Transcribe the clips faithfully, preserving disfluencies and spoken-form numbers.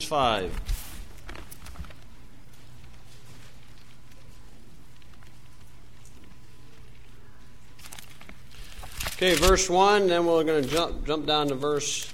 five. Okay, verse one, then we're going to jump jump down to verse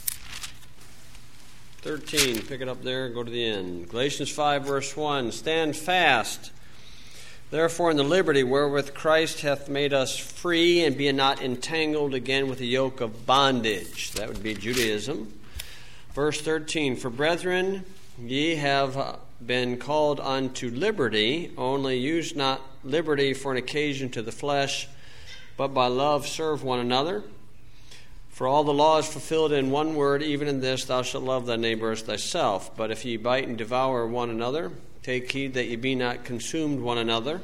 thirteen. Pick it up there, go to the end. Galatians five, verse one. Stand fast, therefore, in the liberty wherewith Christ hath made us free, and be not entangled again with the yoke of bondage. That would be Judaism. Verse thirteen. For brethren, ye have been called unto liberty, only use not liberty for an occasion to the flesh, but by love serve one another. For all the law is fulfilled in one word, even in this, thou shalt love thy neighbor as thyself. But if ye bite and devour one another, take heed that ye be not consumed one another.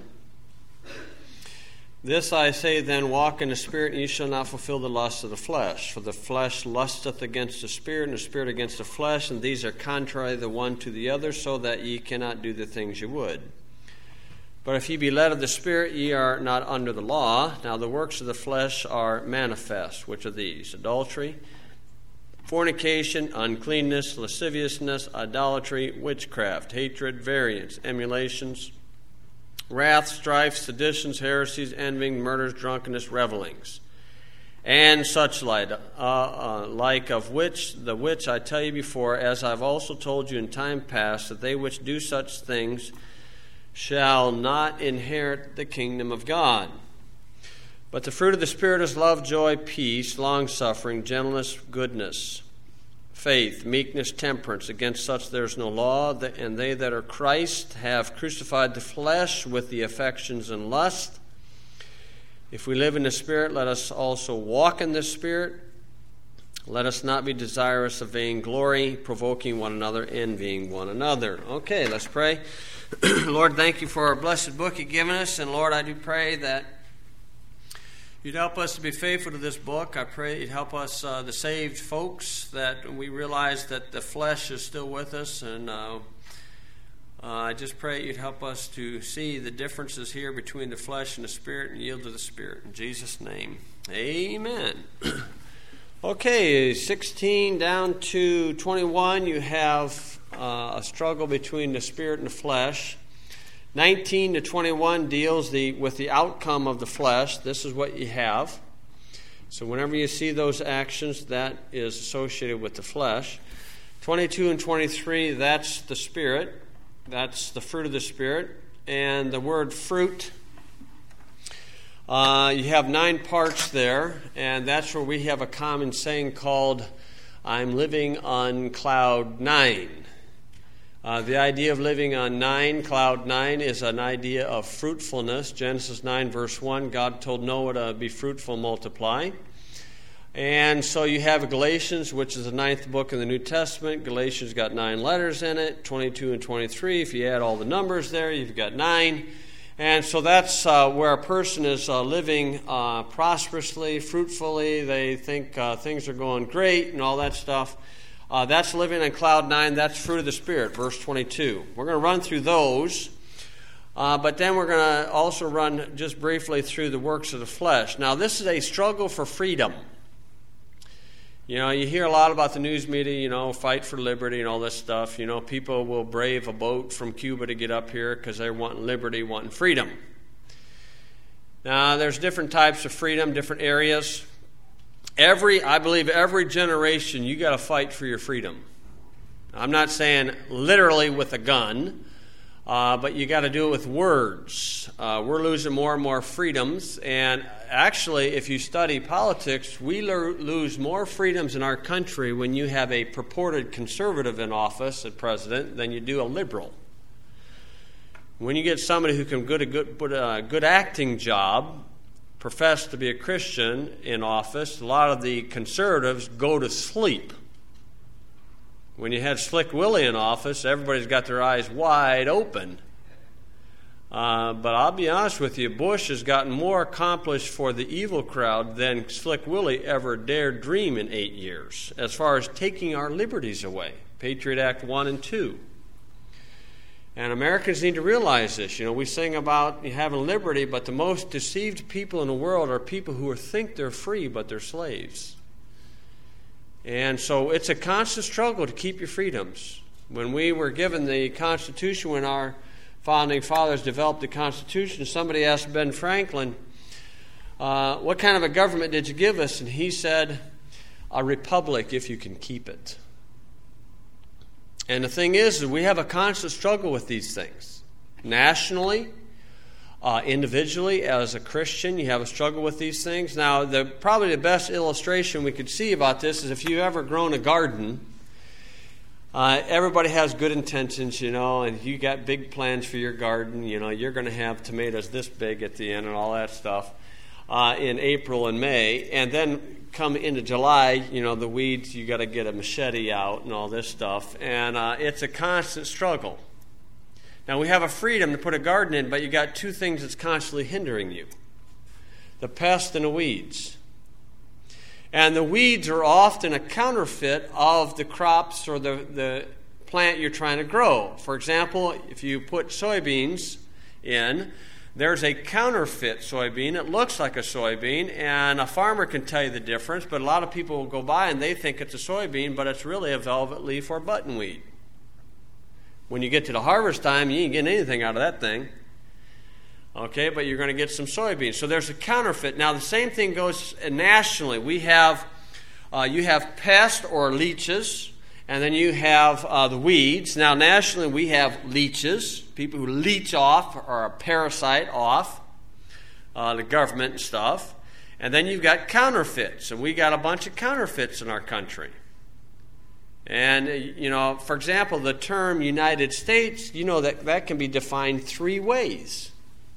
This I say then, walk in the Spirit, and ye shall not fulfill the lusts of the flesh. For the flesh lusteth against the Spirit, and the Spirit against the flesh, and these are contrary the one to the other, so that ye cannot do the things ye would. But if ye be led of the Spirit, ye are not under the law. Now the works of the flesh are manifest, which are these: adultery, fornication, uncleanness, lasciviousness, idolatry, witchcraft, hatred, variance, emulations, wrath, strife, seditions, heresies, envying, murders, drunkenness, revellings, and such like, uh, uh, like of which the which I tell you before, as I have also told you in time past, that they which do such things shall not inherit the kingdom of God. But the fruit of the Spirit is love, joy, peace, long-suffering, gentleness, goodness, faith, meekness, temperance. Against such there is no law. And they that are Christ have crucified the flesh with the affections and lust. If we live in the Spirit, let us also walk in the Spirit. Let us not be desirous of vainglory, provoking one another, envying one another. Okay, let's pray. Lord, thank you for our blessed book you've given us. And Lord, I do pray that you'd help us to be faithful to this book. I pray you'd help us, uh, the saved folks, that we realize that the flesh is still with us. And uh, uh, I just pray you'd help us to see the differences here between the flesh and the Spirit, and yield to the Spirit. In Jesus' name, amen. Okay, sixteen down to twenty-one, you have uh, a struggle between the Spirit and the flesh. nineteen to twenty-one deals the with the outcome of the flesh. This is what you have. So whenever you see those actions, that is associated with the flesh. twenty-two and twenty-three, that's the Spirit. That's the fruit of the Spirit. And the word fruit, Uh, you have nine parts there, and that's where we have a common saying called, I'm living on cloud nine. Uh, the idea of living on nine, cloud nine, is an idea of fruitfulness. Genesis nine, verse one, God told Noah to be fruitful, multiply. And so you have Galatians, which is the ninth book in the New Testament. Galatians got nine letters in it, twenty-two and twenty-three. If you add all the numbers there, you've got nine. And so that's uh, where a person is uh, living uh, prosperously, fruitfully. They think uh, things are going great and all that stuff. Uh, that's living on cloud nine. That's fruit of the Spirit, verse twenty-two. We're going to run through those. Uh, but then we're going to also run just briefly through the works of the flesh. Now, this is a struggle for freedom. You know, you hear a lot about the news media, you know, fight for liberty and all this stuff. You know, people will brave a boat from Cuba to get up here because they're wanting liberty, wanting freedom. Now, there's different types of freedom, different areas. Every, I believe every generation, you got to fight for your freedom. I'm not saying literally with a gun, uh, but you got to do it with words. Uh, we're losing more and more freedoms, and actually, if you study politics, we lo- lose more freedoms in our country when you have a purported conservative in office as president than you do a liberal. When you get somebody who can get a good, put a good acting job, profess to be a Christian in office, a lot of the conservatives go to sleep. When you had Slick Willie in office, everybody's got their eyes wide open. Uh, but I'll be honest with you, Bush has gotten more accomplished for the evil crowd than Slick Willie ever dared dream in eight years, as far as taking our liberties away. Patriot Act one and two. And Americans need to realize this. You know, we sing about having liberty, but the most deceived people in the world are people who think they're free, but they're slaves. And so it's a constant struggle to keep your freedoms. When we were given the Constitution, when our founding fathers developed the Constitution, somebody asked Ben Franklin, uh, what kind of a government did you give us? And he said, a republic if you can keep it. And the thing is, is we have a constant struggle with these things. Nationally, uh, individually, as a Christian, you have a struggle with these things. Now, the, probably the best illustration we could see about this is if you've ever grown a garden. Uh, everybody has good intentions, you know, and you got big plans for your garden. You know, you're going to have tomatoes this big at the end and all that stuff uh, in April and May. And then come into July, you know, the weeds, you got to get a machete out and all this stuff. And uh, it's a constant struggle. Now, we have a freedom to put a garden in, but you got two things that's constantly hindering you. The pest and the weeds. And the weeds are often a counterfeit of the crops or the, the plant you're trying to grow. For example, if you put soybeans in, there's a counterfeit soybean. It looks like a soybean, and a farmer can tell you the difference, but a lot of people will go by and they think it's a soybean, but it's really a velvet leaf or buttonweed. When you get to the harvest time, you ain't getting anything out of that thing. Okay, but you're going to get some soybeans. So there's a counterfeit. Now, the same thing goes nationally. We have, uh, you have pests or leeches, and then you have uh, the weeds. Now, nationally, we have leeches, people who leech off or a parasite off uh, the government and stuff. And then you've got counterfeits, and we got a bunch of counterfeits in our country. And, you know, for example, the term United States, you know that that can be defined three ways.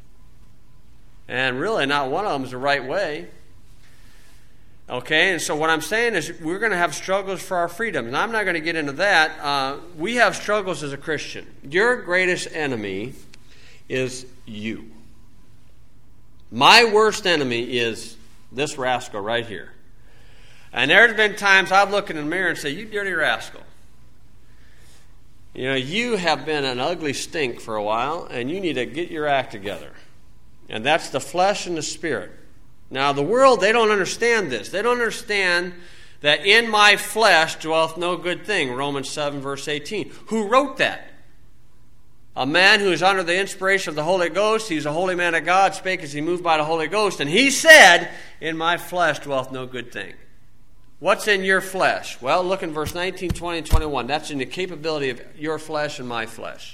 And really, not one of them is the right way. Okay, and so what I'm saying is we're going to have struggles for our freedom. And I'm not going to get into that. Uh, we have struggles as a Christian. Your greatest enemy is you. My worst enemy is this rascal right here. And there's been times I've looked in the mirror and say, you dirty rascal. You know, you have been an ugly stink for a while, and you need to get your act together. And that's the flesh and the spirit. Now, the world, they don't understand this. They don't understand that in my flesh dwelleth no good thing, Romans seven, verse eighteen. Who wrote that? A man who is under the inspiration of the Holy Ghost. He's a holy man of God, spake as he moved by the Holy Ghost. And he said, in my flesh dwelleth no good thing. What's in your flesh? Well, look in verse nineteen, twenty, and twenty-one. That's in the capability of your flesh and my flesh.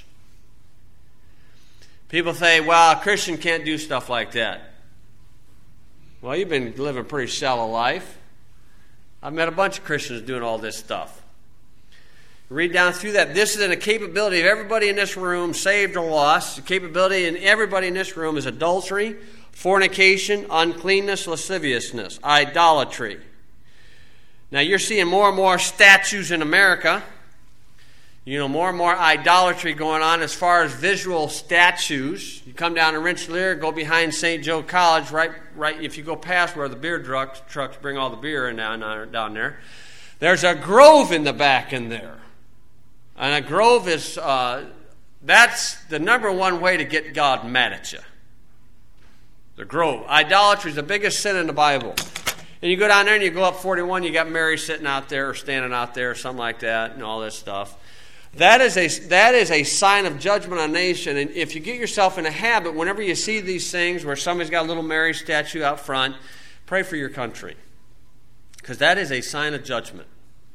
People say, well, a Christian can't do stuff like that. Well, you've been living a pretty shallow life. I've met a bunch of Christians doing all this stuff. Read down through that. This is in the capability of everybody in this room, saved or lost. The capability in everybody in this room is adultery, fornication, uncleanness, lasciviousness, idolatry. Now, you're seeing more and more statues in America. You know, more and more idolatry going on as far as visual statues. You come down to Rensselaer, go behind Saint Joe College, right, right. If you go past where the beer trucks, trucks bring all the beer in down, down there, there's a grove in the back in there. And a grove is, uh, that's the number one way to get God mad at you. The grove. Idolatry is the biggest sin in the Bible. And you go down there and you go up forty-one, you got Mary sitting out there or standing out there or something like that and all this stuff. That is a that is a sign of judgment on a nation. And if you get yourself in a habit, whenever you see these things where somebody's got a little Mary statue out front, pray for your country. Because that is a sign of judgment.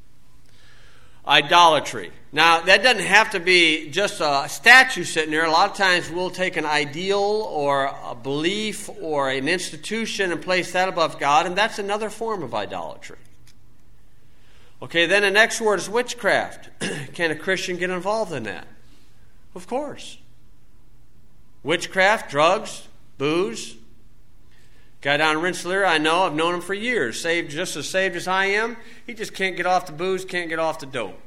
Idolatry. Now, that doesn't have to be just a statue sitting there. A lot of times we'll take an ideal or a belief or an institution and place that above God, and that's another form of idolatry. Okay, then the next word is witchcraft. Can a Christian get involved in that? Of course. Witchcraft, drugs, booze. Guy down in Rensselaer, I know, I've known him for years. Saved, just as saved as I am. He just can't get off the booze, can't get off the dope.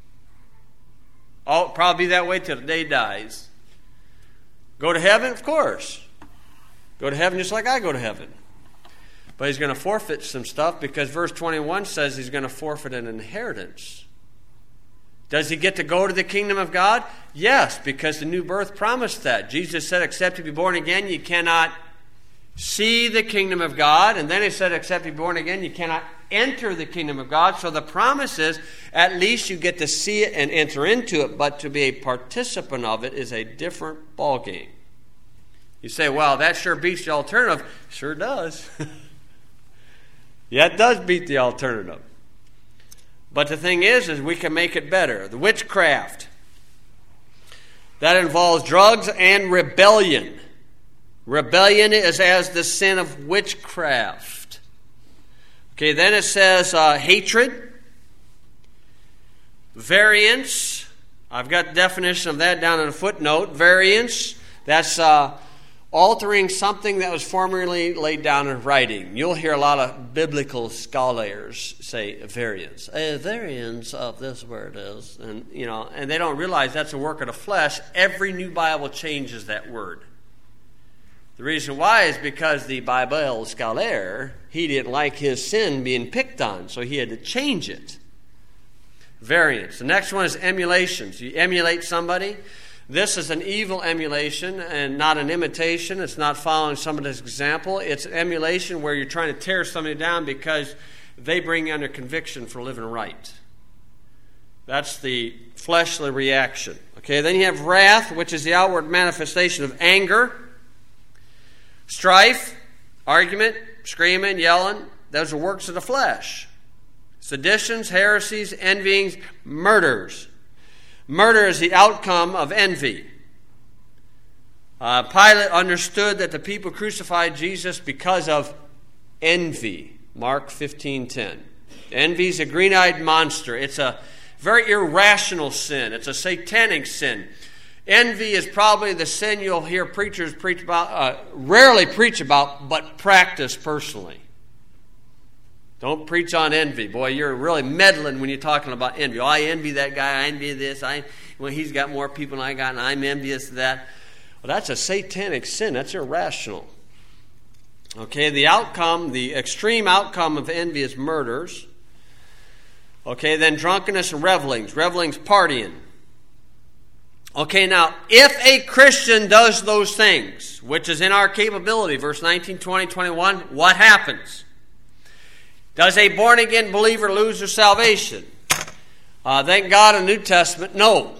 Oh, probably be that way till the day dies. Go to heaven? Of course. Go to heaven just like I go to heaven. But he's going to forfeit some stuff because verse twenty-one says he's going to forfeit an inheritance. Does he get to go to the kingdom of God? Yes, because the new birth promised that. Jesus said, except you be born again, you cannot see the kingdom of God. And then he said, except you be born again, you cannot enter the kingdom of God. So the promise is, at least you get to see it and enter into it, but to be a participant of it is a different ballgame. You say, well, that sure beats the alternative. Sure does. Yeah, it does beat the alternative. But the thing is, is we can make it better. The witchcraft. That involves drugs and rebellion. Rebellion is as the sin of witchcraft. Okay, then it says uh, hatred, variance. I've got the definition of that down in a footnote. Variance, that's uh, altering something that was formerly laid down in writing. You'll hear a lot of biblical scholars say variance. A variance of this word is, and you know, and they don't realize that's a work of the flesh. Every new Bible changes that word. The reason why is because the Bible scholar, he didn't like his sin being picked on, so he had to change it. Variance. The next one is emulations. You emulate somebody. This is an evil emulation and not an imitation. It's not following somebody's example. It's an emulation where you're trying to tear somebody down because they bring you under conviction for living right. That's the fleshly reaction. Okay, then you have wrath, which is the outward manifestation of anger. Strife, argument, screaming, yelling, those are works of the flesh. Seditions, heresies, envyings, murders. Murder is the outcome of envy. Uh, Pilate understood that the people crucified Jesus because of envy. Mark fifteen ten. Envy is a green-eyed monster. It's a very irrational sin. It's a satanic sin. Envy is probably the sin you'll hear preachers preach about, uh, rarely preach about, but practice personally. Don't preach on envy. Boy, you're really meddling when you're talking about envy. Oh, I envy that guy. I envy this. I, well, he's got more people than I got, and I'm envious of that. Well, that's a satanic sin. That's irrational. Okay, the outcome, the extreme outcome of envy is murders. Okay, then drunkenness and revelings. Revelings, partying. Okay, now, if a Christian does those things, which is in our capability, verse nineteen, twenty, twenty-one, what happens? Does a born-again believer lose their salvation? Uh, thank God in the New Testament, no.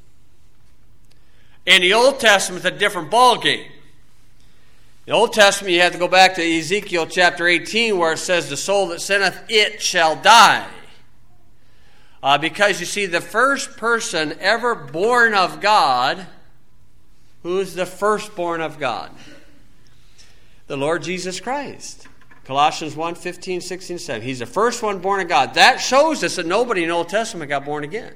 In the Old Testament, it's a different ballgame. In the Old Testament, you have to go back to Ezekiel chapter eighteen, where it says, the soul that sinneth, it shall die. Uh, because you see, the first person ever born of God, who's the firstborn of God? The Lord Jesus Christ. Colossians one, fifteen, sixteen, seventeen. He's the first one born of God. That shows us that nobody in the Old Testament got born again.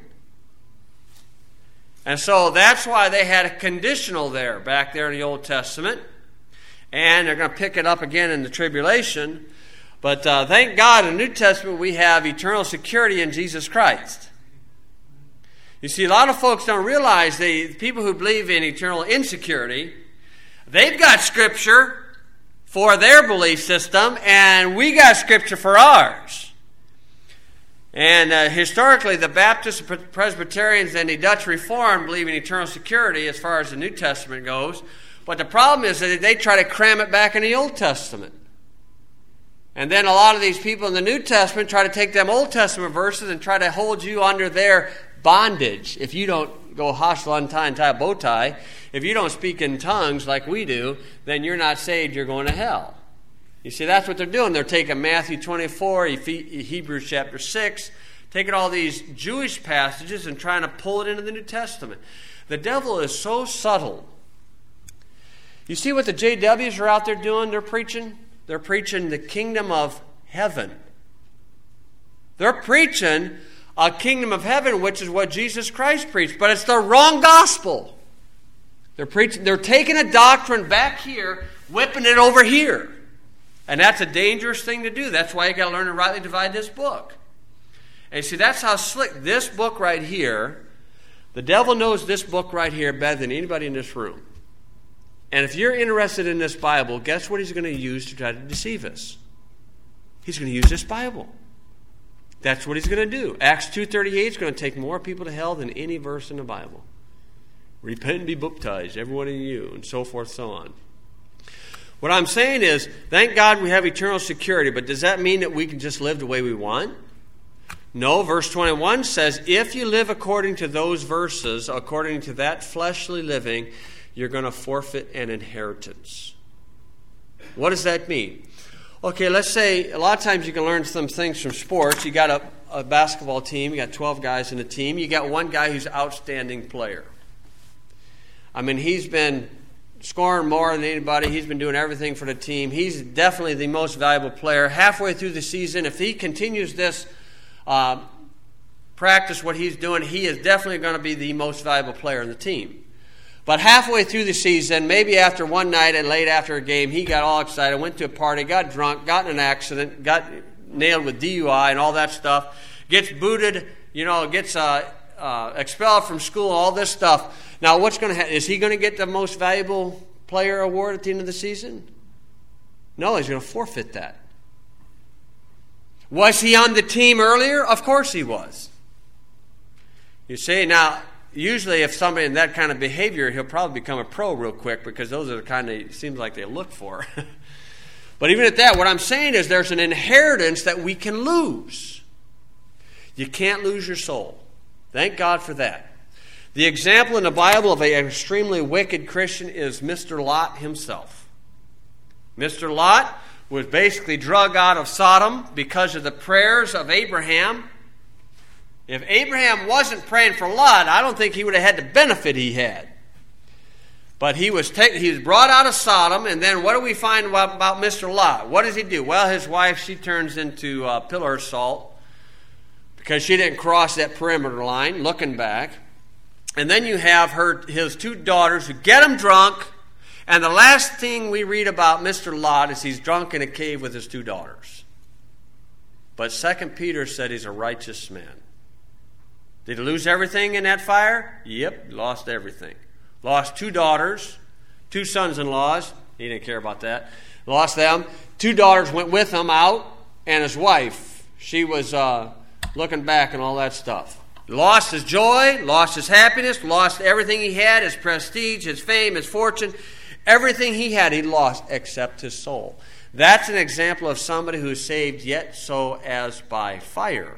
And so that's why they had a conditional there, back there in the Old Testament. And they're going to pick it up again in the tribulation. But uh, thank God in the New Testament we have eternal security in Jesus Christ. You see, a lot of folks don't realize, the people who believe in eternal insecurity, they've got Scripture for their belief system, and we got Scripture for ours. And uh, historically, the Baptists, Presbyterians, and the Dutch Reformed believe in eternal security as far as the New Testament goes. But the problem is that they try to cram it back in the Old Testament. And then a lot of these people in the New Testament try to take them Old Testament verses and try to hold you under their bondage. If you don't go hostile, untie, and tie a bow tie, if you don't speak in tongues like we do, then you're not saved, you're going to hell. You see, that's what they're doing. They're taking Matthew twenty-four, Hebrews chapter six, taking all these Jewish passages and trying to pull it into the New Testament. The devil is so subtle. You see what the J Ws are out there doing? They're preaching? They're preaching the kingdom of heaven. They're preaching a kingdom of heaven, which is what Jesus Christ preached, but it's the wrong gospel. They're preaching, they're taking a doctrine back here, whipping it over here. And that's a dangerous thing to do. That's why you got to learn to rightly divide this book. And see, that's how slick this book right here, the devil knows this book right here better than anybody in this room. And if you're interested in this Bible, guess what he's going to use to try to deceive us? He's going to use this Bible. That's what he's going to do. Acts two thirty-eight is going to take more people to hell than any verse in the Bible. Repent and be baptized, every one of you, and so forth, so on. What I'm saying is, thank God we have eternal security, but does that mean that we can just live the way we want? No, verse twenty-one says, if you live according to those verses, according to that fleshly living, you're going to forfeit an inheritance. What does that mean? Okay, let's say a lot of times you can learn some things from sports. You got a, a basketball team, you got twelve guys in a team, you got one guy who's an outstanding player. I mean, he's been scoring more than anybody. He's been doing everything for the team. He's definitely the most valuable player. Halfway through the season, if he continues this uh, practice, what he's doing, he is definitely going to be the most valuable player in the team. But halfway through the season, maybe after one night and late after a game, he got all excited, went to a party, got drunk, got in an accident, got nailed with D U I and all that stuff, gets booted, you know, gets uh, uh, expelled from school, all this stuff. Now, what's going to happen? Is he going to get the most valuable player award at the end of the season? No, he's going to forfeit that. Was he on the team earlier? Of course he was. You see, now, usually if somebody in that kind of behavior, he'll probably become a pro real quick because those are the kind of, it seems like they look for. But even at that, what I'm saying is there's an inheritance that we can lose. You can't lose your soul. Thank God for that. The example in the Bible of an extremely wicked Christian is Mister Lot himself. Mister Lot was basically drug out of Sodom because of the prayers of Abraham. If Abraham wasn't praying for Lot, I don't think he would have had the benefit he had. But he was taken, he was brought out of Sodom, and then what do we find about, about Mister Lot? What does he do? Well, his wife, she turns into a pillar of salt because she didn't cross that perimeter line, looking back. And then you have her, his two daughters who get him drunk. And the last thing we read about Mister Lot is he's drunk in a cave with his two daughters. But Second Peter said he's a righteous man. Did he lose everything in that fire? Yep, lost everything. Lost two daughters, two sons-in-laws. He didn't care about that. Lost them. Two daughters went with him out. And his wife, she was uh, looking back and all that stuff. Lost his joy, lost his happiness, lost everything he had, his prestige, his fame, his fortune. Everything he had, he lost except his soul. That's an example of somebody who is saved yet so as by fire.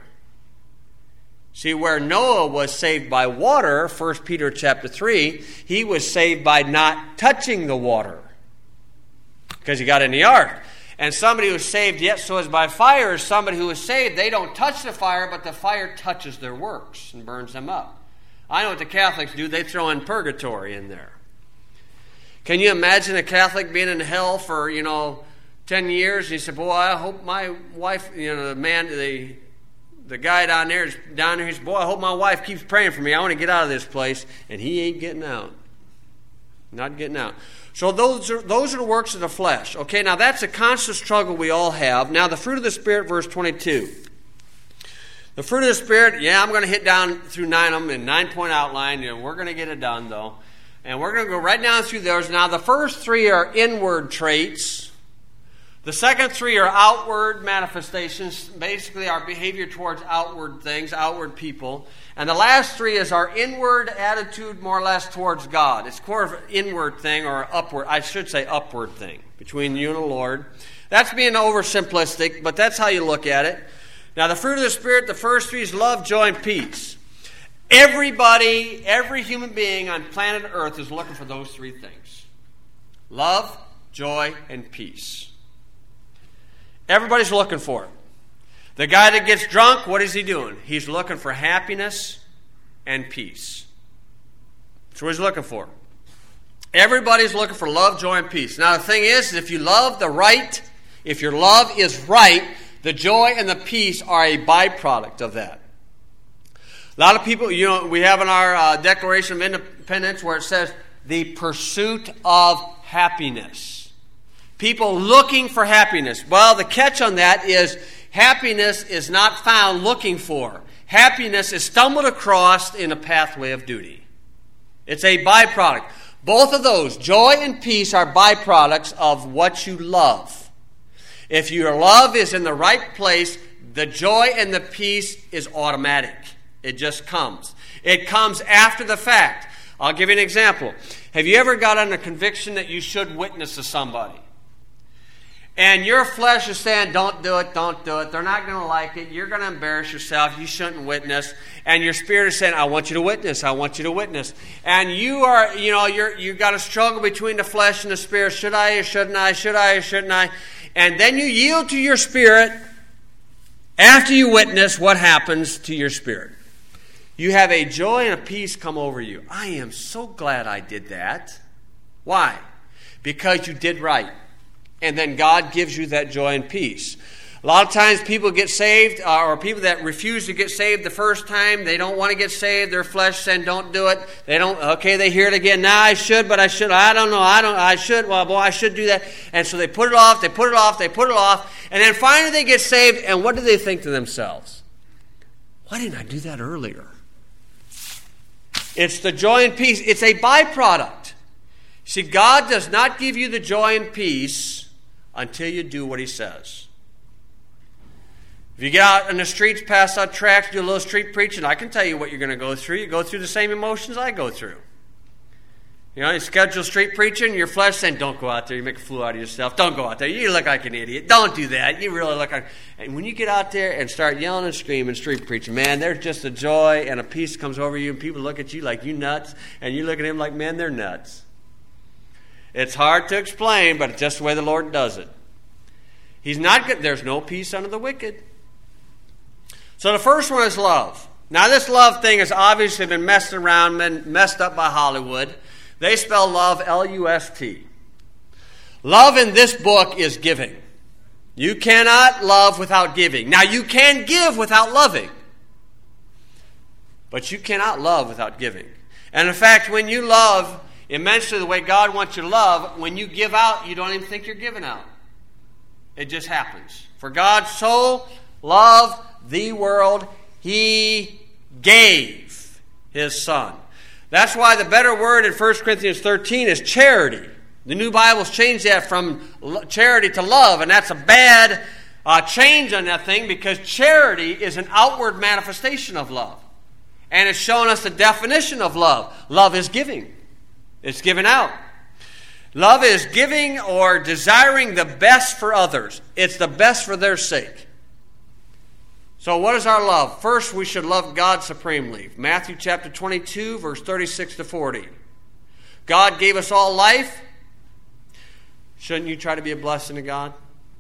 See, where Noah was saved by water, First Peter chapter three, he was saved by not touching the water because he got in the ark. And somebody who is saved yet so as by fire is somebody who is saved. They don't touch the fire, but the fire touches their works and burns them up. I know what the Catholics do. They throw in purgatory in there. Can you imagine a Catholic being in hell for, you know, ten years? And he said, boy, I hope my wife, you know, the man, the the guy down there is down there. He said, boy, I hope my wife keeps praying for me. I want to get out of this place. And he ain't getting out. Not getting out. So those are those are the works of the flesh. Okay, now that's a constant struggle we all have. Now the fruit of the Spirit, verse twenty-two. The fruit of the Spirit, yeah, I'm going to hit down through nine of them in nine-point outline. You know, we're going to get it done, though. And we're going to go right down through those. Now the first three are inward traits. The second three are outward manifestations, basically our behavior towards outward things, outward people. And the last three is our inward attitude, more or less, towards God. It's more of an inward thing, or upward, I should say upward thing, between you and the Lord. That's being oversimplistic, but that's how you look at it. Now, the fruit of the Spirit, the first three is love, joy, and peace. Everybody, every human being on planet Earth is looking for those three things. Love, joy, and peace. Everybody's looking for it. The guy that gets drunk, what is he doing? He's looking for happiness and peace. That's what he's looking for. Everybody's looking for love, joy, and peace. Now the thing is, if you love the right, if your love is right, the joy and the peace are a byproduct of that. A lot of people, you know, we have in our uh, Declaration of Independence where it says, the pursuit of happiness. People looking for happiness. Well, the catch on that is happiness is not found looking for. Happiness is stumbled across in a pathway of duty. It's a byproduct. Both of those, joy and peace, are byproducts of what you love. If your love is in the right place, the joy and the peace is automatic. It just comes. It comes after the fact. I'll give you an example. Have you ever got on a conviction that you should witness to somebody? And your flesh is saying, don't do it, don't do it. They're not going to like it. You're going to embarrass yourself. You shouldn't witness. And your spirit is saying, I want you to witness. I want you to witness. And you are, you know, you're, you've got a struggle between the flesh and the spirit. Should I or shouldn't I? Should I or shouldn't I? And then you yield to your spirit. After you witness, what happens to your spirit? You have a joy and a peace come over you. I am so glad I did that. Why? Because you did right. And then God gives you that joy and peace. A lot of times people get saved, uh, or people that refuse to get saved the first time, they don't want to get saved. Their flesh saying, don't do it. They don't, okay, they hear it again. Now I should, but I should. I don't know. I don't, I should. Well, boy, I should do that. And so they put it off, they put it off, they put it off. And then finally they get saved, and what do they think to themselves? Why didn't I do that earlier? It's the joy and peace. It's a byproduct. See, God does not give you the joy and peace until you do what he says. If you get out in the streets, pass out tracts, do a little street preaching, I can tell you what you're going to go through. You go through the same emotions I go through. You know, you schedule street preaching, your flesh saying, don't go out there, you make a fool out of yourself. Don't go out there, you look like an idiot. Don't do that, you really look like... And when you get out there and start yelling and screaming, street preaching, man, there's just a joy and a peace comes over you, and people look at you like you nuts, and you look at them like, man, they're nuts. It's hard to explain, but it's just the way the Lord does it. He's not good. There's no peace under the wicked. So the first one is love. Now this love thing has obviously been messed around, been messed up by Hollywood. They spell love L U S T. Love in this book is giving. You cannot love without giving. Now you can give without loving. But you cannot love without giving. And in fact, when you love immensely the way God wants you to love, when you give out, you don't even think you're giving out. It just happens. For God so loved the world, he gave his Son. That's why the better word in First Corinthians thirteen is charity. The New Bible's changed that from charity to love, and that's a bad uh, change on that thing, because charity is an outward manifestation of love. And it's showing us the definition of love. Love is giving. It's giving out. Love is giving or desiring the best for others. It's the best for their sake. So what is our love? First, we should love God supremely. Matthew chapter twenty-two, verse thirty-six to forty. God gave us all life. Shouldn't you try to be a blessing to God?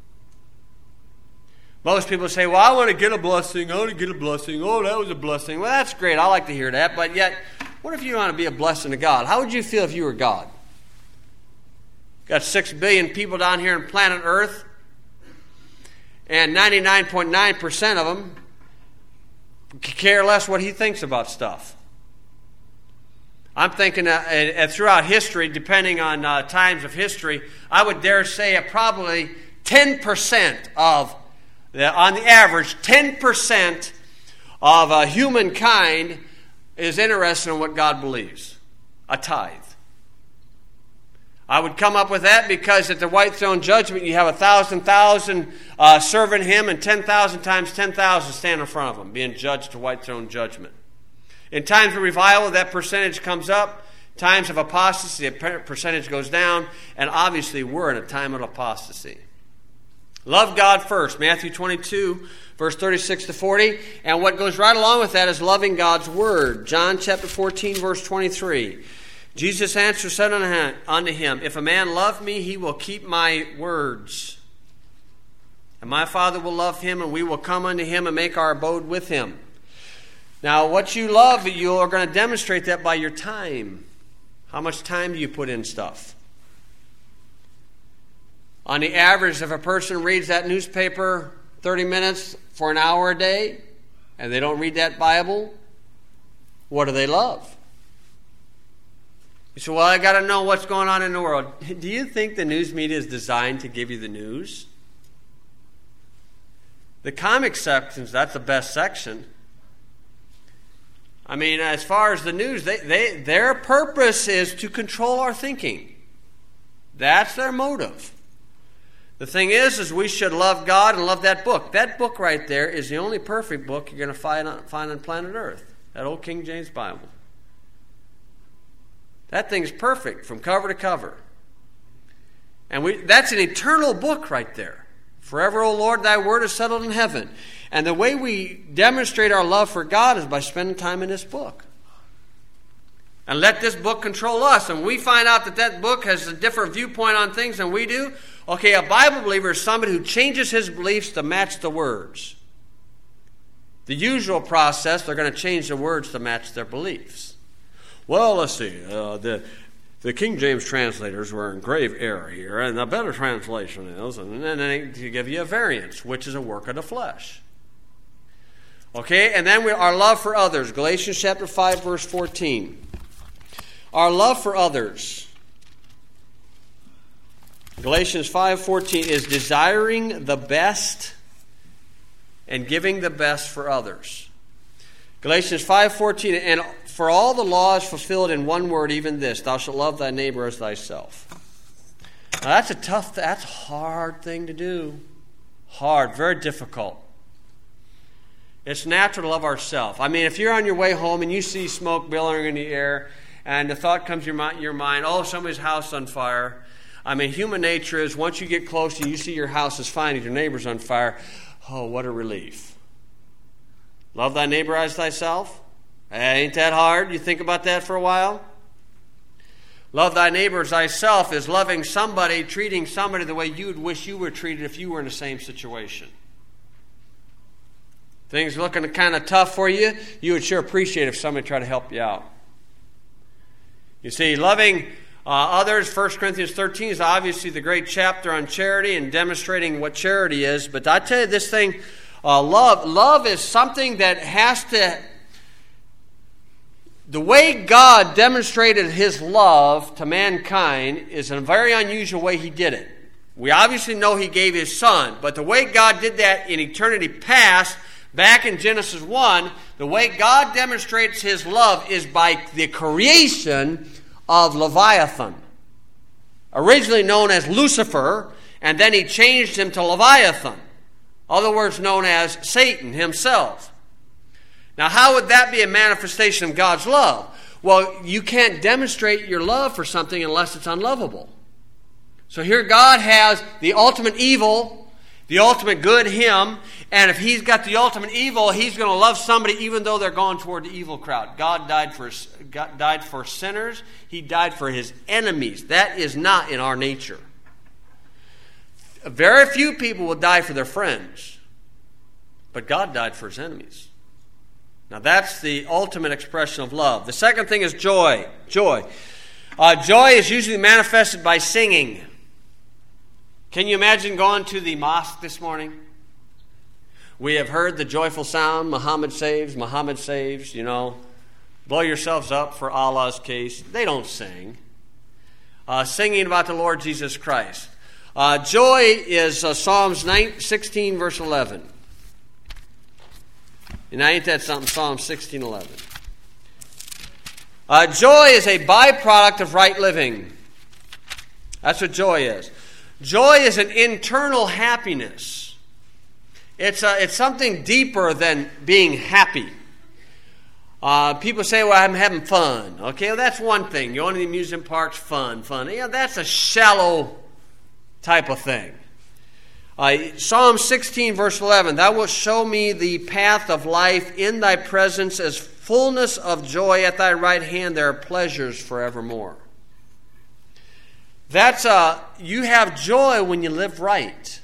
Most people say, well, I want to get a blessing. I want to get a blessing. Oh, that was a blessing. Well, that's great. I like to hear that. But yet, what if you want to be a blessing to God? How would you feel if you were God? Got six billion people down here on planet Earth, and ninety-nine point nine percent of them care less what he thinks about stuff. I'm thinking uh, uh, throughout history, depending on uh, times of history, I would dare say uh, probably ten percent of, the, on the average, ten percent of uh, humankind is interested in what God believes. A tithe. I would come up with that because at the white throne judgment, you have a thousand thousand uh, serving him, and ten thousand times ten thousand stand in front of him, being judged to white throne judgment. In times of revival, that percentage comes up. Times of apostasy, the percentage goes down. And obviously, we're in a time of apostasy. Love God first. Matthew twenty-two, verse thirty-six to forty. And what goes right along with that is loving God's word. John chapter fourteen, verse twenty-three. Jesus answered, said unto him, if a man love me, he will keep my words. And my Father will love him, and we will come unto him and make our abode with him. Now, what you love, you are going to demonstrate that by your time. How much time do you put in stuff? On the average, if a person reads that newspaper thirty minutes for an hour a day, and they don't read that Bible, what do they love? You say, well, I got to know what's going on in the world. Do you think the news media is designed to give you the news? The comic sections, that's the best section. I mean, as far as the news, they, they, their purpose is to control our thinking. That's their motive. The thing is, is we should love God and love that book. That book right there is the only perfect book you're going to find on, find on planet Earth. That old King James Bible. That thing's perfect from cover to cover. And we, that's an eternal book right there. Forever, O Lord, thy word is settled in heaven. And the way we demonstrate our love for God is by spending time in this book. And let this book control us. And we find out that that book has a different viewpoint on things than we do. Okay, a Bible believer is somebody who changes his beliefs to match the words. The usual process, they're going to change the words to match their beliefs. Well, let's see. Uh, the, the King James translators were in grave error here. And a better translation is, and then they give you a variance, which is a work of the flesh. Okay, and then we, our love for others. Galatians chapter five, verse fourteen. Our love for others. Galatians five fourteen is desiring the best and giving the best for others. Galatians five fourteen, and for all the law is fulfilled in one word, even this, thou shalt love thy neighbor as thyself. Now that's a tough, that's a hard thing to do. Hard, very difficult. It's natural to love ourselves. I mean, if you're on your way home and you see smoke billowing in the air, and the thought comes to your, your mind, oh, somebody's house on fire. I mean, human nature is once you get close and you see your house is fine and your neighbor's on fire, oh, what a relief. Love thy neighbor as thyself? Ain't that hard? You think about that for a while? Love thy neighbor as thyself is loving somebody, treating somebody the way you would wish you were treated if you were in the same situation. Things looking kind of tough for you, you would sure appreciate if somebody tried to help you out. You see, loving uh, others, First Corinthians thirteen is obviously the great chapter on charity and demonstrating what charity is. But I tell you this thing, uh, love, love is something that has to, the way God demonstrated his love to mankind is in a very unusual way he did it. We obviously know he gave his son, but the way God did that in eternity past, back in Genesis one, the way God demonstrates his love is by the creation of Leviathan, originally known as Lucifer, and then he changed him to Leviathan, other words known as Satan himself. Now, how would that be a manifestation of God's love? Well, you can't demonstrate your love for something unless it's unlovable. So here God has the ultimate evil, the ultimate good, him, and if he's got the ultimate evil, he's going to love somebody even though they're going toward the evil crowd. God died for, God died for sinners. He died for his enemies. That is not in our nature. Very few people will die for their friends, but God died for his enemies. Now that's the ultimate expression of love. The second thing is joy. Joy. Uh, joy is usually manifested by singing. Can you imagine going to the mosque this morning? We have heard the joyful sound, Muhammad saves, Muhammad saves, you know. Blow yourselves up for Allah's case. They don't sing. Uh, singing about the Lord Jesus Christ. Uh, joy is uh, Psalms sixteen, verse eleven. And ain't that something? Psalm sixteen, eleven. Uh, joy is a byproduct of right living. That's what joy is. Joy is an internal happiness. It's a, it's something deeper than being happy. Uh, people say, well, I'm having fun. Okay, well, that's one thing. Going to the amusement parks, fun, fun. Yeah, that's a shallow type of thing. Uh, Psalm sixteen, verse eleven, thou wilt show me the path of life. In thy presence as fullness of joy. At thy right hand there are pleasures forevermore. That's uh, you have joy when you live right.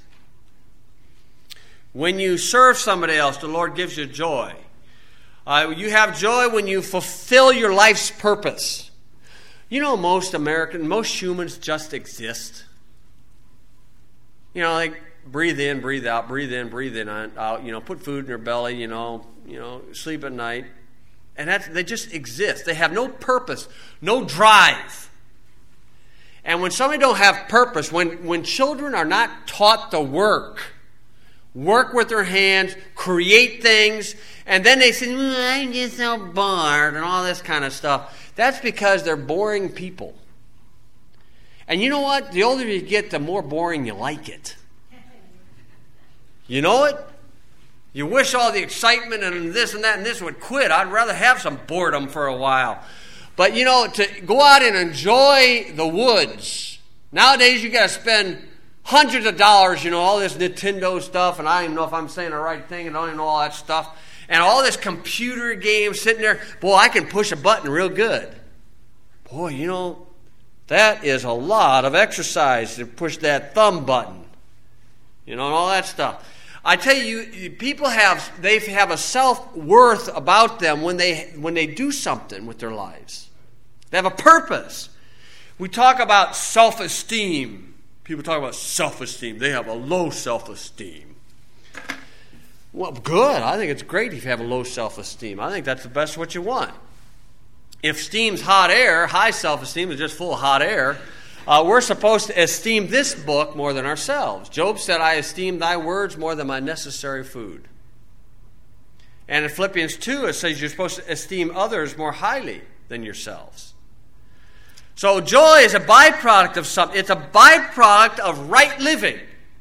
When you serve somebody else, the Lord gives you joy. Uh, you have joy when you fulfill your life's purpose. You know, most Americans, most humans just exist. You know, like breathe in, breathe out, breathe in, breathe in, out. You know, put food in their belly. You know, you know, sleep at night, and that's, they just exist. They have no purpose, no drive. And when somebody don't have purpose, when when children are not taught to work. Work with their hands, create things, and then they say, mm, I'm just so bored, and all this kind of stuff. That's because they're boring people. And you know what? The older you get, the more boring you like it. You know it? You wish all the excitement and this and that and this would quit. I'd rather have some boredom for a while. But, you know, to go out and enjoy the woods, Nowadays, you got to spend hundreds of dollars, you know, all this Nintendo stuff, and I don't even know if I'm saying the right thing, and I don't even know all that stuff, and all this computer games sitting there. Boy, I can push a button real good. Boy, you know, that is a lot of exercise to push that thumb button, you know, and all that stuff. I tell you, people have they have a self-worth about them when they when they do something with their lives. They have a purpose. We talk about self-esteem. People talk about self-esteem. They have a low self-esteem. Well, good. I think it's great if you have a low self-esteem. I think that's the best what you want. If steam's hot air, high self-esteem is just full of hot air. Uh, we're supposed to esteem this book more than ourselves. Job said, I esteem thy words more than my necessary food. And in Philippians two, it says you're supposed to esteem others more highly than yourselves. So joy is a byproduct of something. It's a byproduct of right living.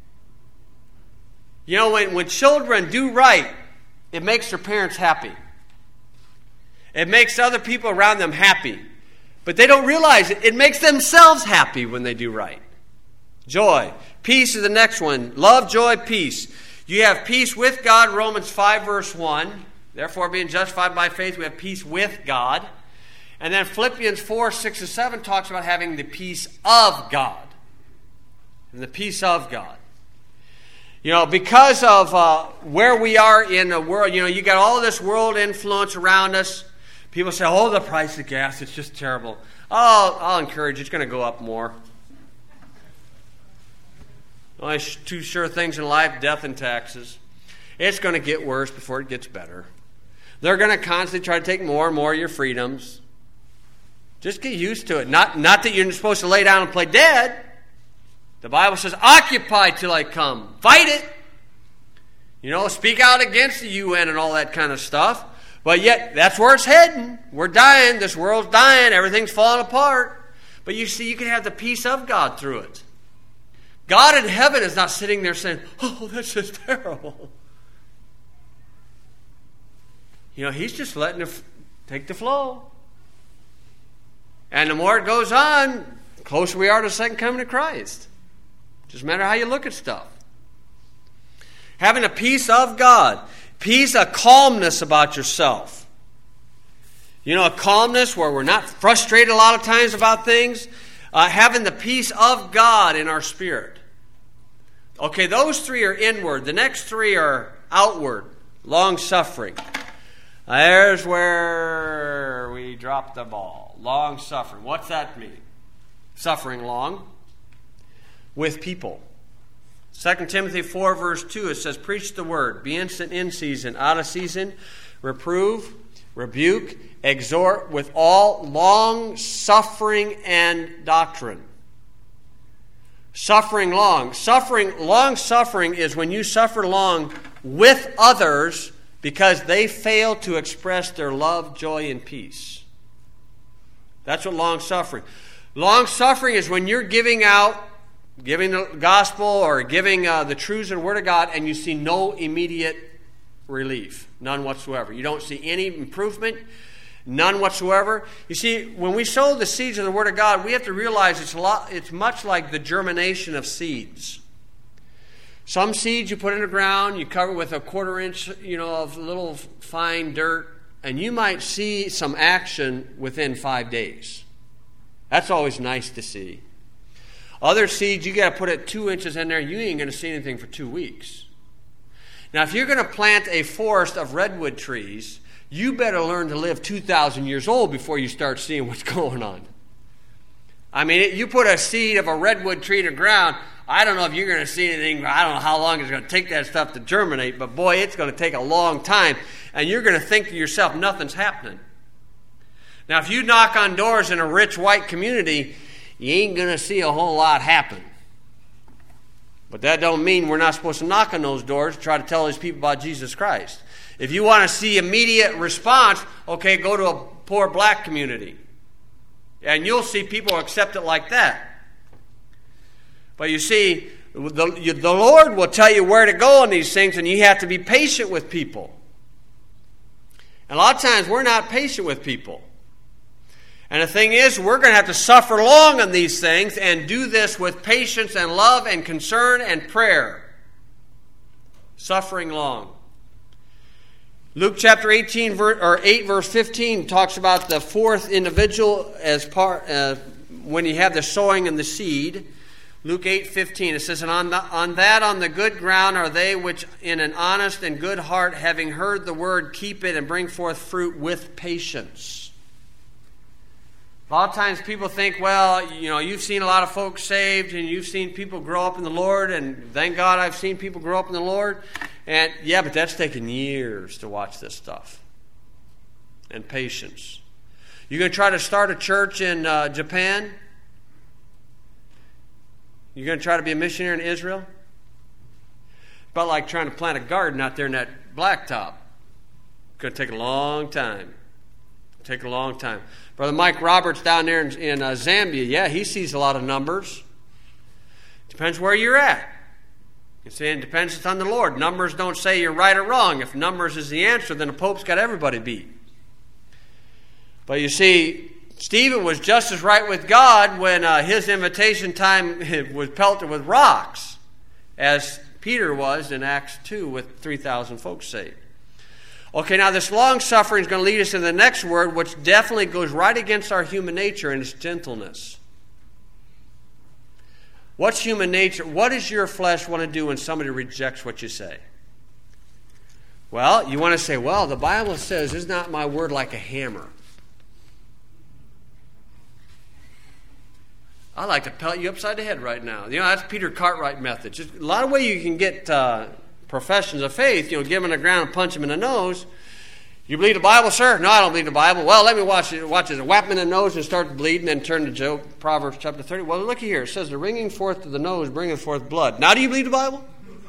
You know, when, when children do right, it makes their parents happy. It makes other people around them happy. But they don't realize it. It makes themselves happy when they do right. Joy. Peace is the next one. Love, joy, peace. You have peace with God, Romans five, verse one. Therefore, being justified by faith, we have peace with God. And then Philippians four, six, and seven talks about having the peace of God. And the peace of God. You know, because of uh, where we are in the world, you know, you got all this world influence around us. People say, oh, the price of gas, it's just terrible. Oh, I'll encourage you, it's going to go up more. Only two sure things in life, death and taxes. It's going to get worse before it gets better. They're going to constantly try to take more and more of your freedoms. Just get used to it. Not, not that you're supposed to lay down and play dead. The Bible says, occupy till I come. Fight it. You know, speak out against the U N and all that kind of stuff. But yet, that's where it's heading. We're dying. This world's dying. Everything's falling apart. But you see, you can have the peace of God through it. God in heaven is not sitting there saying, oh, that's just terrible. You know, he's just letting it take the flow. And the more it goes on, the closer we are to the second coming of Christ. Just matter how you look at stuff. Having a peace of God. Peace, a calmness about yourself. You know, a calmness where we're not frustrated a lot of times about things. Uh, having the peace of God in our spirit. Okay, those three are inward. The next three are outward. Long-suffering. There's where we drop the ball. Long-suffering. What's that mean? Suffering long with people. Second Timothy four, verse two, it says, preach the word, be instant in season, out of season, reprove, rebuke, exhort with all long suffering and doctrine. Suffering long. Suffering, long suffering is when you suffer long with others because they fail to express their love, joy, and peace. That's what long suffering. Long suffering is when you're giving out giving the gospel or giving uh, the truths and word of God, and you see no immediate relief, none whatsoever. You don't see any improvement, none whatsoever. You see, when we sow the seeds of the word of God, we have to realize it's a lot. It's much like the germination of seeds. Some seeds you put in the ground, you cover with a quarter inch, you know, of little fine dirt, and you might see some action within five days. That's always nice to see. Other seeds, you got to put it two inches in there, you ain't going to see anything for two weeks. Now, if you're going to plant a forest of redwood trees, you better learn to live two thousand years old before you start seeing what's going on. I mean, you put a seed of a redwood tree in the ground, I don't know if you're going to see anything, I don't know how long it's going to take that stuff to germinate, but boy, it's going to take a long time, and you're going to think to yourself, nothing's happening. Now, if you knock on doors in a rich white community, you ain't going to see a whole lot happen. But that don't mean we're not supposed to knock on those doors and try to tell these people about Jesus Christ. If you want to see immediate response, okay, go to a poor black community. And you'll see people accept it like that. But you see, the, you, the Lord will tell you where to go on these things, and you have to be patient with people. And a lot of times we're not patient with people. And the thing is, we're going to have to suffer long on these things and do this with patience and love and concern and prayer. Suffering long. Luke chapter eighteen or eight verse fifteen talks about the fourth individual as part uh, when you have the sowing and the seed. Luke eight fifteen, it says, and on, the, on that on the good ground are they which in an honest and good heart, having heard the word, keep it and bring forth fruit with patience. A lot of times people think, well, you know, you've seen a lot of folks saved and you've seen people grow up in the Lord, and thank God I've seen people grow up in the Lord. And yeah, but that's taken years to watch this stuff. And patience. You're going to try to start a church in uh, Japan? You're going to try to be a missionary in Israel? About like trying to plant a garden out there in that blacktop. It's going to take a long time. Take a long time. Brother Mike Roberts down there in, in uh, Zambia, yeah, he sees a lot of numbers. Depends where you're at. You see, it depends on the Lord. Numbers don't say you're right or wrong. If numbers is the answer, then the Pope's got everybody beat. But you see, Stephen was just as right with God when uh, his invitation time was pelted with rocks as Peter was in Acts two with three thousand folks saved. Okay, now this long suffering is going to lead us to the next word, which definitely goes right against our human nature, and it's gentleness. What's human nature? What does your flesh want to do when somebody rejects what you say? Well, you want to say, well, the Bible says, is not my word like a hammer? I'd like to pelt you upside the head right now. You know, that's Peter Cartwright method. Just a lot of ways you can get uh, professions of faith, you know, give them the ground and punch them in the nose. You believe the Bible, sir? No, I don't believe the Bible. Well, let me watch it. Watch it. Whap him in the nose and start bleeding, then turn to joke. Proverbs chapter thirty. Well, look here. It says, the wringing forth of the nose bringeth forth blood. Now, do you believe the Bible?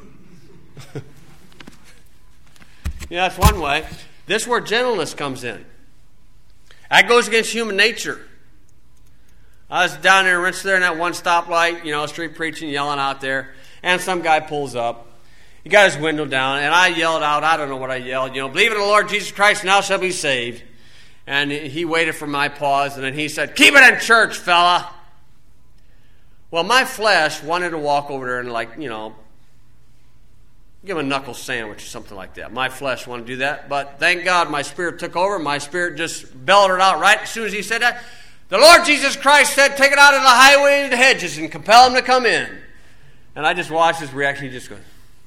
Yeah, that's one way. This is where gentleness comes in. That goes against human nature. I was down there in Rensselaer in that one stoplight, you know, street preaching, yelling out there, and some guy pulls up. He got his window down, and I yelled out, I don't know what I yelled, you know, believe in the Lord Jesus Christ, and thou shalt be saved. And he waited for my pause, and then he said, keep it in church, fella. Well, my flesh wanted to walk over there and, like, you know, give him a knuckle sandwich or something like that. My flesh wanted to do that, but thank God my spirit took over. My spirit just bellowed it out right as soon as he said that. The Lord Jesus Christ said, take it out of the highway and the hedges and compel him to come in. And I just watched his reaction. He just goes.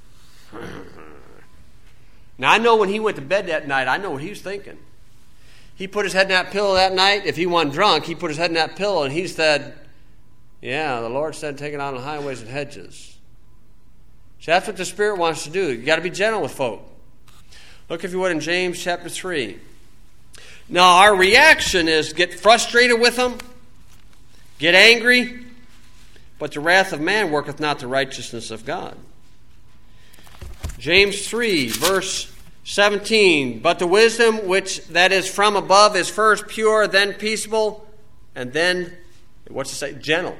Now, I know when he went to bed that night, I know what he was thinking. He put his head in that pillow that night. If he wasn't drunk, he put his head in that pillow and he said, yeah, the Lord said, take it out on the highways and hedges. So that's what the Spirit wants to do. You got to be gentle with folk. Look, if you would, in James chapter three. Now, our reaction is get frustrated with them, get angry, but the wrath of man worketh not the righteousness of God. James three, verse seventeen. But the wisdom which that is from above is first pure, then peaceable, and then, what's it say? Gentle.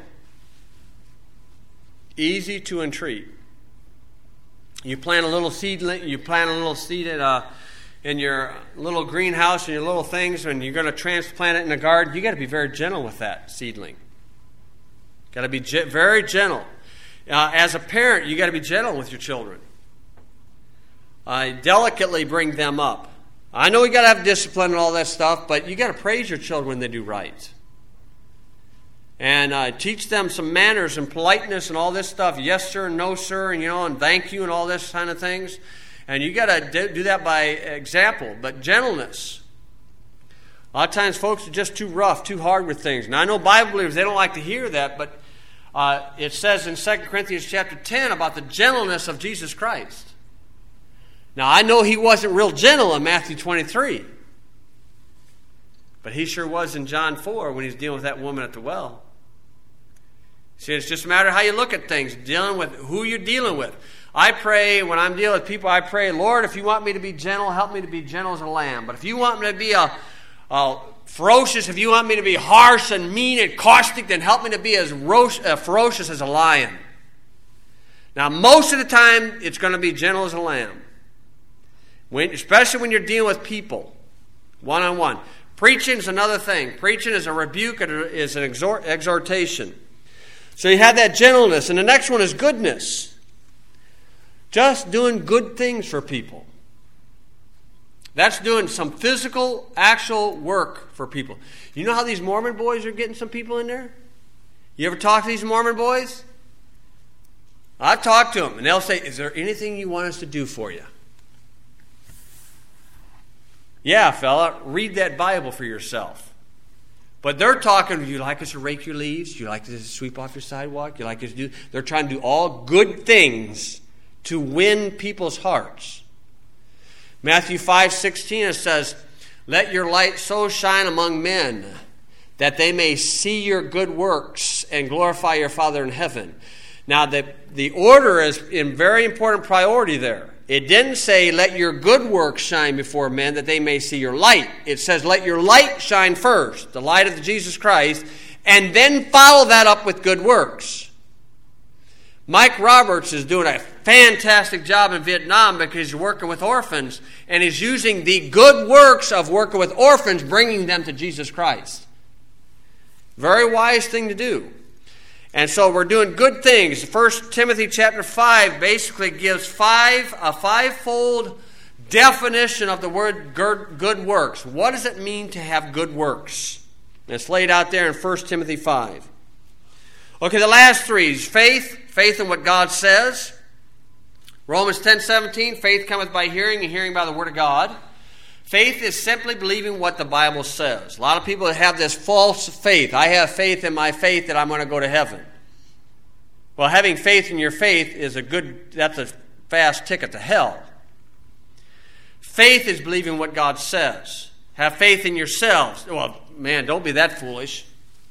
Easy to entreat. You plant a little seedling, you plant a little seed in, uh, in your little greenhouse and your little things, and you're going to transplant it in the garden. You got to be very gentle with that seedling. Got to be ge- very gentle. Uh, as a parent, you got to be gentle with your children. Uh, delicately bring them up. I know you got to have discipline and all that stuff, but you got to praise your children when they do right. And uh, teach them some manners and politeness and all this stuff. Yes, sir, and no, sir, and you know, and thank you and all this kind of things. And you got to do that by example. But gentleness. A lot of times folks are just too rough, too hard with things. Now, I know Bible believers, they don't like to hear that, but uh, it says in Second Corinthians chapter ten about the gentleness of Jesus Christ. Now, I know he wasn't real gentle in Matthew twenty-three. But he sure was in John four when he's dealing with that woman at the well. See, it's just a matter of how you look at things, dealing with who you're dealing with. I pray, when I'm dealing with people, I pray, Lord, if you want me to be gentle, help me to be gentle as a lamb. But if you want me to be a, a ferocious, if you want me to be harsh and mean and caustic, then help me to be as ro- uh, ferocious as a lion. Now, most of the time, it's going to be gentle as a lamb. When, especially when you're dealing with people, one-on-one. Preaching is another thing. Preaching is a rebuke, it is an exhort, exhortation. So you have that gentleness. And the next one is goodness. Just doing good things for people. That's doing some physical, actual work for people. You know how these Mormon boys are getting some people in there? You ever talk to these Mormon boys? I've talked to them, and they'll say, is there anything you want us to do for you? Yeah, fella, read that Bible for yourself. But they're talking, would you like us to rake your leaves? Do you like us to sweep off your sidewalk? You like us to do... They're trying to do all good things to win people's hearts. Matthew five sixteen, it says, let your light so shine among men that they may see your good works and glorify your Father in heaven. Now, the, the order is in very important priority there. It didn't say, let your good works shine before men that they may see your light. It says, let your light shine first, the light of Jesus Christ, and then follow that up with good works. Mike Roberts is doing a fantastic job in Vietnam because he's working with orphans, and he's using the good works of working with orphans, bringing them to Jesus Christ. Very wise thing to do. And so we're doing good things. First Timothy chapter five basically gives five a fivefold definition of the word good works. What does it mean to have good works? And it's laid out there in First Timothy five. Okay, the last three is faith. Faith in what God says. Romans ten seventeen, faith cometh by hearing, and hearing by the word of God. Faith is simply believing what the Bible says. A lot of people have this false faith. I have faith in my faith that I'm going to go to heaven. Well, having faith in your faith is a good, that's a fast ticket to hell. Faith is believing what God says. Have faith in yourselves. Well, man, don't be that foolish.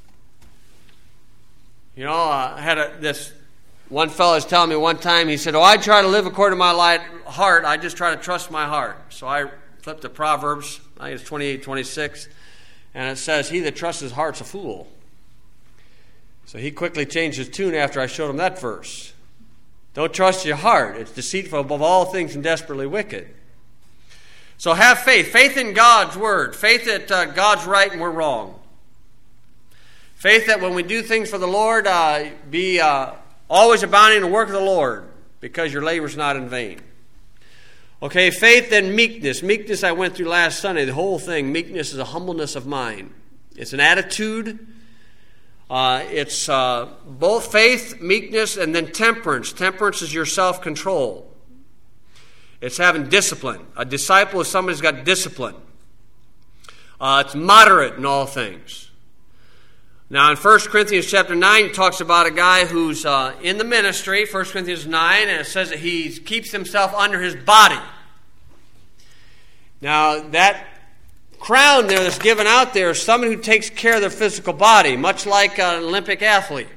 You know, I had a, this one fellow was telling me one time, he said, oh, I try to live according to my light, heart. I just try to trust my heart. So I flipped to Proverbs, I think it's twenty-eight twenty-six, and it says, he that trusts his heart's a fool. So he quickly changed his tune after I showed him that verse. Don't trust your heart. It's deceitful above all things and desperately wicked. So have faith. Faith in God's word. Faith that uh, God's right and we're wrong. Faith that when we do things for the Lord, uh, be uh, always abounding in the work of the Lord, because your labor's not in vain. Okay, faith and meekness. Meekness I went through last Sunday, the whole thing. Meekness is a humbleness of mind. It's an attitude. Uh, it's uh, both faith, meekness, and then temperance. Temperance is your self-control. It's having discipline. A disciple is somebody who's got discipline. Uh, it's moderate in all things. Now in First Corinthians chapter nine, it talks about a guy who's uh, in the ministry, First Corinthians nine, and it says that he keeps himself under his body. Now that crown there that's given out there is someone who takes care of their physical body, much like an Olympic athlete.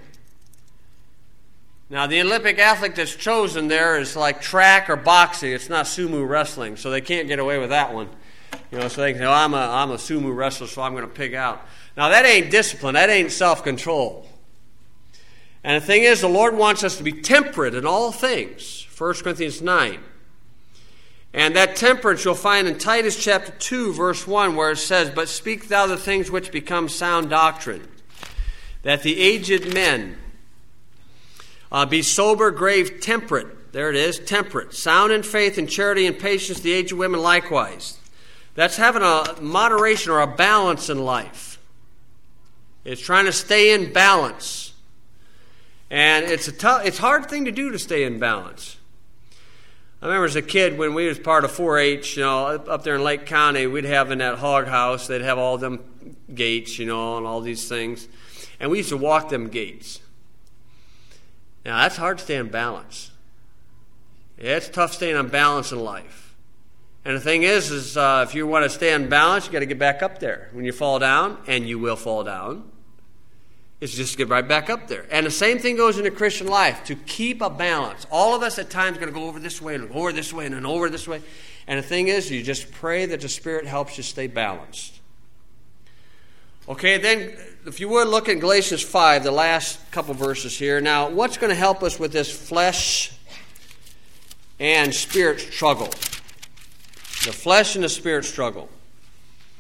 Now the Olympic athlete that's chosen there is like track or boxing. It's not sumo wrestling, so they can't get away with that one. You know, so they can say, oh, I'm a, I'm a sumo wrestler, so I'm going to pig out. Now, that ain't discipline. That ain't self-control. And the thing is, the Lord wants us to be temperate in all things. First Corinthians nine. And that temperance you'll find in Titus chapter two, verse one, where it says, but speak thou the things which become sound doctrine, that the aged men uh, be sober, grave, temperate. There it is, temperate. Sound in faith and charity and patience, the aged women likewise. That's having a moderation or a balance in life. It's trying to stay in balance. And it's a tough, it's a hard thing to do to stay in balance. I remember as a kid when we was part of four H, you know, up there in Lake County, we'd have in that hog house, they'd have all them gates, you know, and all these things. And we used to walk them gates. Now, that's hard to stay in balance. Yeah, it's tough staying on balance in life. And the thing is, is uh, if you want to stay on balance, you got to get back up there. When you fall down, and you will fall down, it's just to get right back up there. And the same thing goes into Christian life, to keep a balance. All of us at times are going to go over this way, and over this way, and then over this way. And the thing is, you just pray that the Spirit helps you stay balanced. Okay, then, if you would, look at Galatians five, the last couple verses here. Now, what's going to help us with this flesh and spirit struggle? The flesh and the spirit struggle.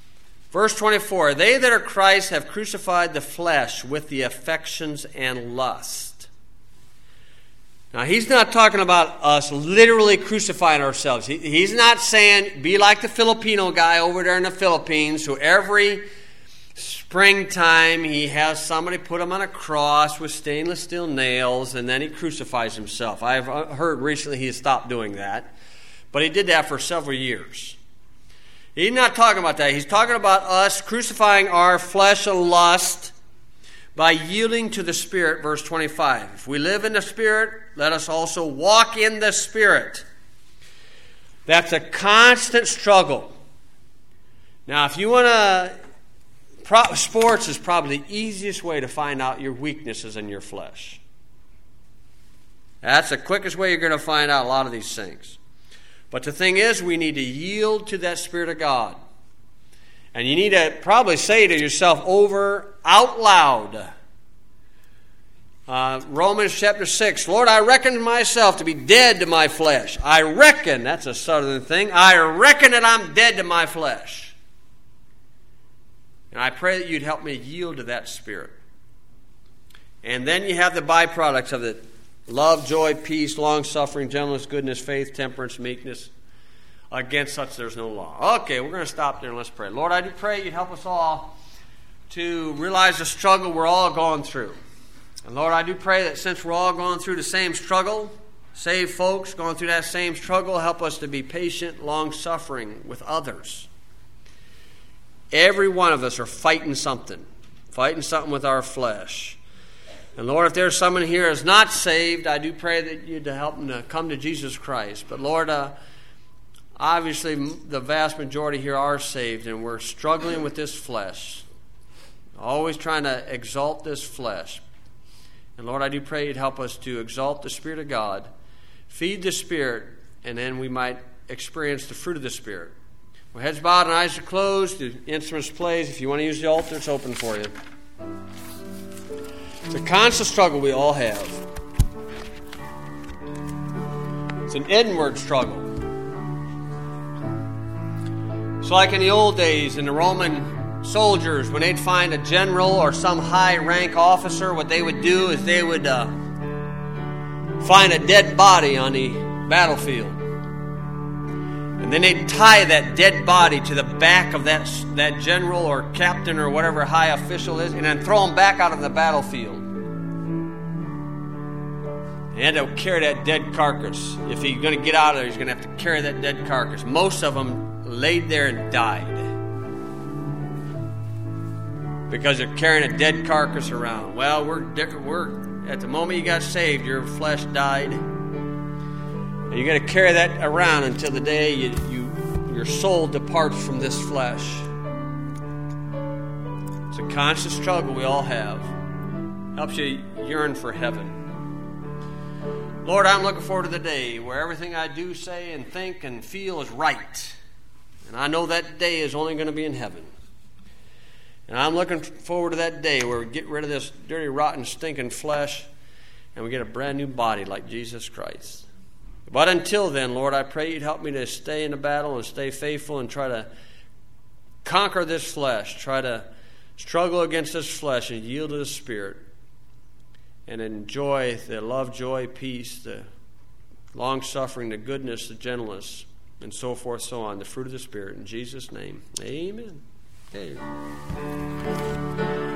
Verse twenty-four, they that are Christ have crucified the flesh with the affections and lust. Now, he's not talking about us literally crucifying ourselves. He, he's not saying, be like the Filipino guy over there in the Philippines, who every springtime he has somebody put him on a cross with stainless steel nails, and then he crucifies himself. I've heard recently he has stopped doing that, but he did that for several years. He's not talking about that. He's talking about us crucifying our flesh and lust by yielding to the Spirit, verse twenty-five. If we live in the Spirit, let us also walk in the Spirit. That's a constant struggle. Now, if you want to, pro- sports is probably the easiest way to find out your weaknesses in your flesh. That's the quickest way you're going to find out a lot of these things. But the thing is, we need to yield to that Spirit of God. And you need to probably say to yourself over, out loud, uh, Romans chapter six, Lord, I reckon myself to be dead to my flesh. I reckon, that's a southern thing, I reckon that I'm dead to my flesh. And I pray that you'd help me yield to that Spirit. And then you have the byproducts of it. Love, joy, peace, long-suffering, gentleness, goodness, faith, temperance, meekness. Against such there's no law. Okay, we're going to stop there and let's pray. Lord, I do pray you'd help us all to realize the struggle we're all going through. And Lord, I do pray that since we're all going through the same struggle, saved folks going through that same struggle, help us to be patient, long-suffering with others. Every one of us are fighting something. Fighting something with our flesh. And Lord, if there's someone here who's not saved, I do pray that you'd help them to come to Jesus Christ. But Lord, uh, obviously the vast majority here are saved, and we're struggling with this flesh. Always trying to exalt this flesh. And Lord, I do pray you'd help us to exalt the Spirit of God, feed the Spirit, and then we might experience the fruit of the Spirit. With heads bowed and eyes are closed, the instruments plays. If you want to use the altar, it's open for you. It's a constant struggle we all have. It's an inward struggle. It's like in the old days, in the Roman soldiers, when they'd find a general or some high-rank officer, what they would do is they would uh, find a dead body on the battlefield. And then they'd tie that dead body to the back of that, that general or captain or whatever high official is, and then throw him back out on the battlefield. They had to carry that dead carcass. If he's going to get out of there, he's going to have to carry that dead carcass. Most of them laid there and died because they're carrying a dead carcass around. Well, we're we're at the moment you got saved, your flesh died. And you're going to carry that around until the day you, you your soul departs from this flesh. It's a constant struggle we all have. Helps you yearn for heaven. Lord, I'm looking forward to the day where everything I do, say, and think and feel is right. And I know that day is only going to be in heaven. And I'm looking forward to that day where we get rid of this dirty, rotten, stinking flesh and we get a brand new body like Jesus Christ. But until then, Lord, I pray you'd help me to stay in the battle and stay faithful and try to conquer this flesh, try to struggle against this flesh and yield to the Spirit and enjoy the love, joy, peace, the long-suffering, the goodness, the gentleness, and so forth, so on, the fruit of the Spirit. In Jesus' name, amen. Amen.